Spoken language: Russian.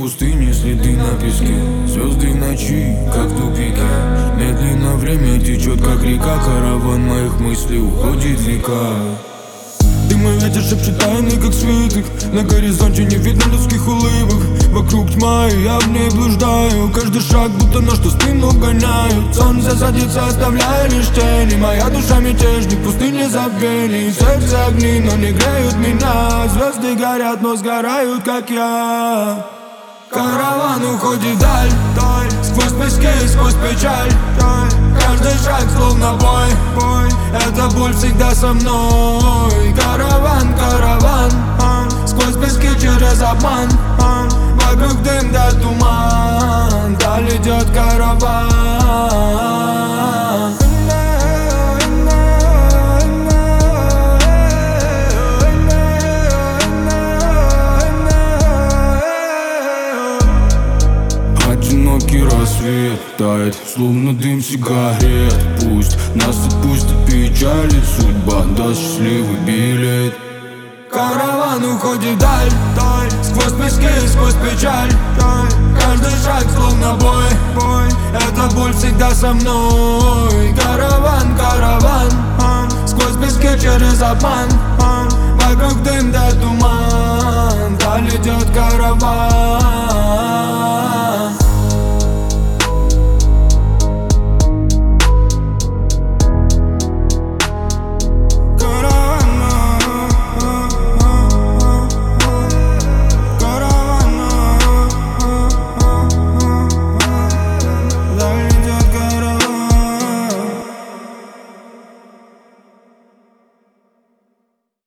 пустыни, следы на песке. Звезды в ночи, как тупики. Медленно время течет, как река. Караван моих мыслей уходит в века. Дым и ветер шепчет тайны, как свиток. На горизонте не видно людских улыбок. Вокруг тьма, и я в ней блуждаю. Каждый шаг будто на что спину гоняют. Солнце садится, оставляя лишь тени. Моя душа мятежник, пустыни забвений. Сердце огни, но не греют меня. Звезды горят, но сгорают, как я. Караван уходит вдаль, сквозь пески, сквозь печаль. Каждый шаг словно бой. Эта боль всегда со мной. Караван, караван, сквозь пески через обман. Вокруг дым да туман. Вдаль идет караван. Одинокий рассвет тает, словно дым сигарет. Пусть нас отпустит печали, судьба даст счастливый билет. Караван уходит вдаль, сквозь пески, сквозь печаль. Каждый шаг словно бой. Эта боль всегда со мной. Караван, караван, сквозь пески через обман.